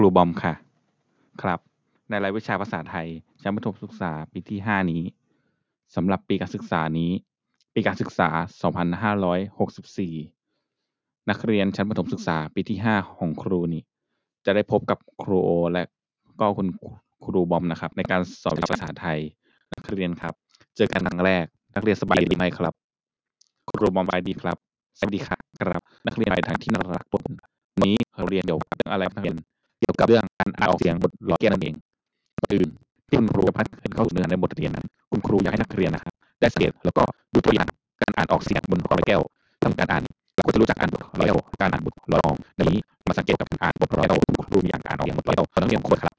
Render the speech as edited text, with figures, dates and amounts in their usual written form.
รูบอมค่ะครับในรายวิชาภาษาไทยชั้นประถมศึกษาปีที่5นี้สำหรับปีการศึกษานี้ปีการศึกษา2564นักเรียนชั้นประถมศึกษาปีที่5ของครูนี่จะได้พบกับครูโอและก็คุณครูบอมนะครับในการสอนวิชาภาษาไทยนักเรียนครับเจอกันครั้งแรกนักเรียนสบายดีไหมครับครูบอมสบายดีครับสวัสดีครับนักเรียนไปทางที่น่ารักวันนี้เราเรียนเกี่ยวกับเรื่องอะไรนักเรียน เกี่ยวกับเรื่องการอ่านออกเสียงบทล้อแก้วนั่นเองก่อนอื่นที่คุณครูจะพัฒนาเข้าสู่เนื้อในบทเรียนนั้นคุณครูอยากให้นักเรียนนะครับได้สังเกตแล้วก็ดูตัวอย่างการอ่านออกเสียงบนล้อแก้วทำการอ่านเราก็จะรู้จักอ่านบทล้อแก้วการอ่านบทล้อรองในนี้มาสังเกตกับการอ่านบทล้อแก้วคุณครูมีอ่านการออกเสียงบทล้อแก้วตอนนักเรียนคนครับ